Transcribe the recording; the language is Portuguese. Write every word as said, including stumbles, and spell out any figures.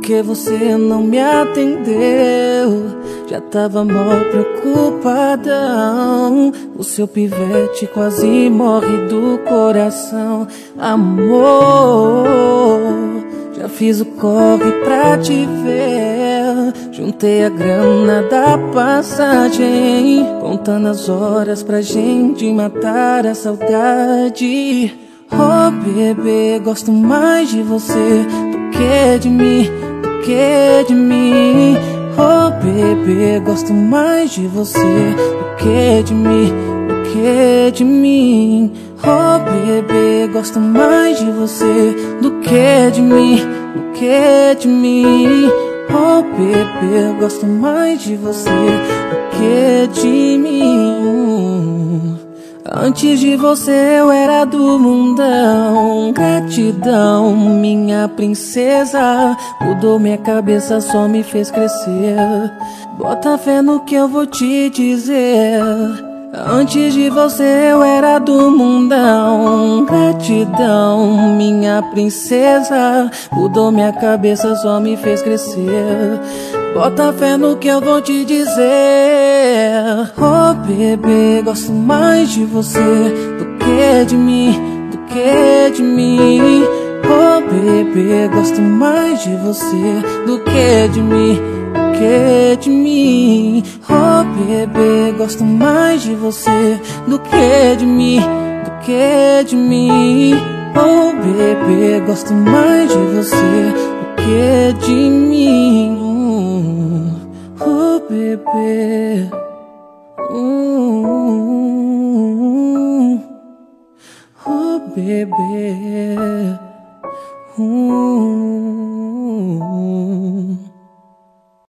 que você não me atendeu? Já tava mó preocupadão. O seu pivete quase morre do coração. Amor, já fiz o corre pra te ver. Juntei a grana da passagem, contando as horas pra gente matar a saudade. Oh bebê, gosto mais de você do que de mim, do que de mim. Oh bebê, gosto mais de você do que de mim, do que de mim. Oh bebê, gosto mais de você do que de mim, do que de mim. Oh bebê, gosto mais de você do que de mim. Antes de você eu era do mundão. Gratidão, minha princesa. Mudou minha cabeça, só me fez crescer. Bota fé no que eu vou te dizer. Antes de você eu era do mundão. Gratidão, minha princesa. Mudou minha cabeça, só me fez crescer. Bota fé no que eu vou te dizer. Oh bebê, gosto mais de você do que de mim, do que de mim. Oh bebê, gosto mais de você do que de mim, do que de mim. Oh bebê, gosto mais de você do que de mim, do que de mim. Oh bebê, gosto mais de você do que de mim. Oh bebê, hum, oh bebê, hum.